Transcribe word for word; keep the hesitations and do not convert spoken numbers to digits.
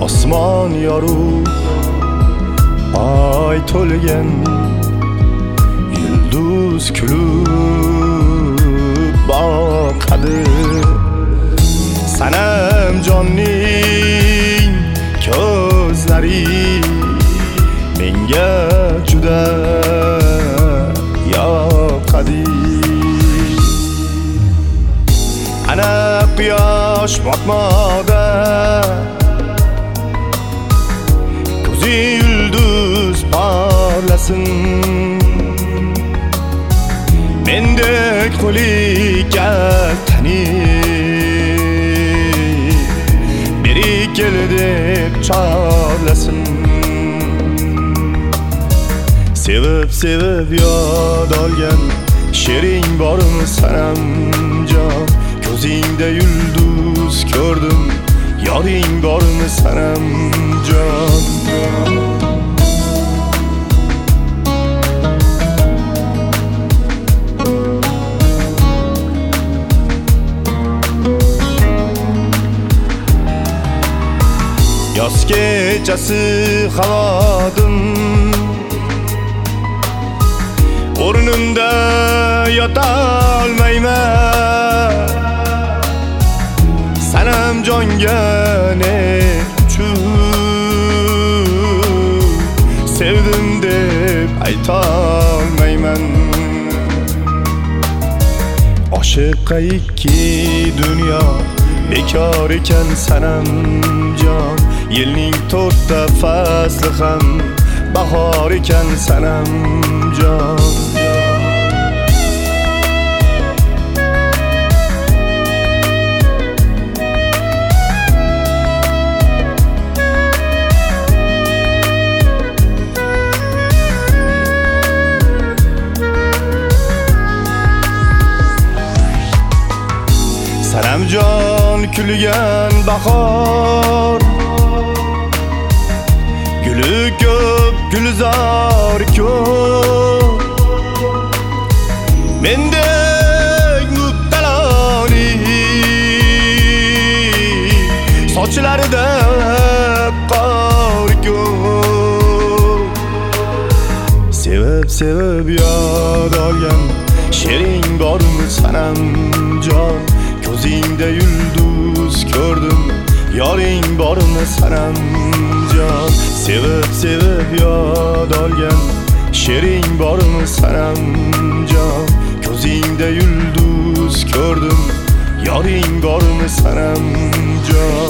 osmon yorug' oy to'lgan, yulduz kulib boqadi. Sanam jonning ko'zlari menga juda yoqadi. Ana quyosh botmoqda, ko'zi yulduz porlasin. Mendek qo'li kaltani beri kel deb chorlasin. Sevib sevib yod olgan she'ring bormi sanamjon? Ko'zingda yulduz ko'rdim, yoring bormi sanamjon? Yoz kechasi havodim, o'rnimda yotolmayman. Sanamjonga ne uchun sevdim deb aytolmayman. Oshiqqa ikki dunyo bekor ekan sanamjon. Yilning to'rtta fasli ham bahor ekan sanamjon. Sanamjon kulgan bahor, guli ko'p gulzor ko'p. Mendek mubtaloni sochlarida qor ko'p. Sevib sevib yod olgan she'ring bormi sanamjon? Ko'zingda yulduz ko'rdim, yoring bormi sanamjon? Sevib sevib yod olgan she'ring bormi sanamjon? Ko'zingda yulduz ko'rdim, yoring bormi sanamjon?